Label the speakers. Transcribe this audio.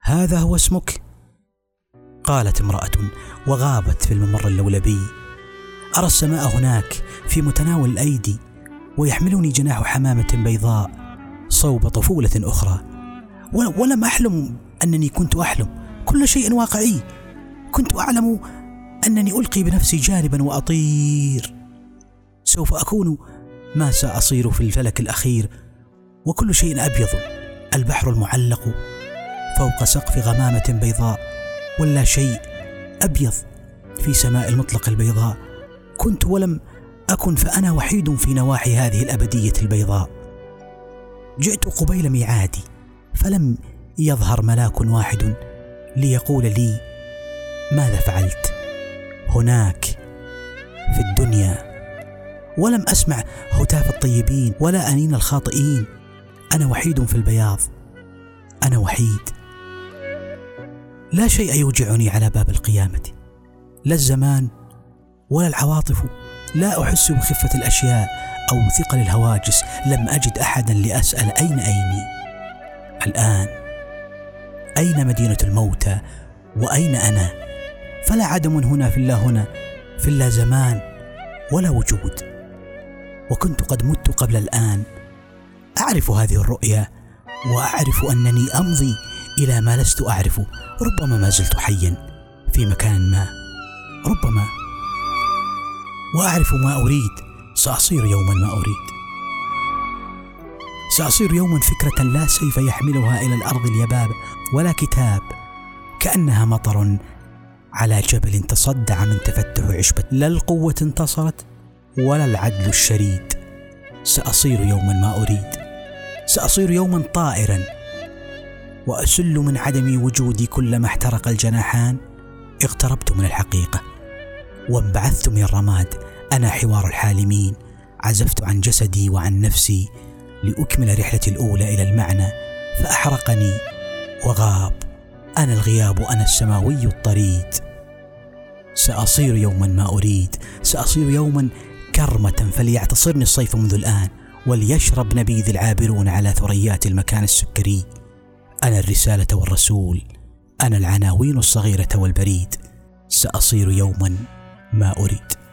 Speaker 1: هذا هو اسمك؟ قالت امرأة وغابت في الممر اللولبي. أرى السماء هناك في متناول الأيدي، ويحملني جناح حمامة بيضاء صوب طفولة أخرى. ولم أحلم أنني كنت أحلم، كل شيء واقعي. كنت أعلم أنني ألقي بنفسي جانبا وأطير. سوف أكون ما سأصير في الفلك الأخير، وكل شيء أبيض. البحر المعلق فوق سقف غمامة بيضاء، ولا شيء أبيض في سماء المطلق البيضاء. كنت ولم أكن، فأنا وحيد في نواحي هذه الأبدية البيضاء. جئت قبيل ميعادي، فلم يظهر ملاك واحد ليقول لي ماذا فعلت هناك في الدنيا. ولم أسمع هتاف الطيبين ولا أنين الخاطئين. أنا وحيد في البياض، أنا وحيد. لا شيء يوجعني على باب القيامة، لا الزمان ولا العواطف. لا أحس بخفة الأشياء أو ثقل الهواجس. لم أجد أحدا لأسأل أين أيني الآن؟ أين مدينة الموتى وأين أنا؟ فلا عدم هنا في اللا هنا، في اللا زمان ولا وجود. وكنت قد مت قبل الآن. أعرف هذه الرؤيا، وأعرف أنني أمضي إلى ما لست أعرف. ربما ما زلت حيا في مكان ما، ربما. وأعرف ما أريد. سأصير يوما ما أريد. سأصير يوما فكرة لا سيف يحملها إلى الأرض اليباب، ولا كتاب كأنها مطر على جبل تصدع من تفتح عشبة. لا القوة انتصرت ولا العدل الشريد. سأصير يوما ما أريد. سأصير يوما طائرا، وأسل من عدم وجودي. كلما احترق الجناحان اقتربت من الحقيقة، وانبعثت من الرماد. أنا حوار الحالمين. عزفت عن جسدي وعن نفسي لأكمل رحلتي الأولى إلى المعنى، فأحرقني وغاب. أنا الغياب، أنا السماوي الطريد. سأصير يوما ما أريد. سأصير يوما كرمة، فليعتصرني الصيف منذ الآن، وليشرب نبيذ العابرون على ثريات المكان السكري. أنا الرسالة والرسول، أنا العناوين الصغيرة والبريد. سأصير يوما ما أريد.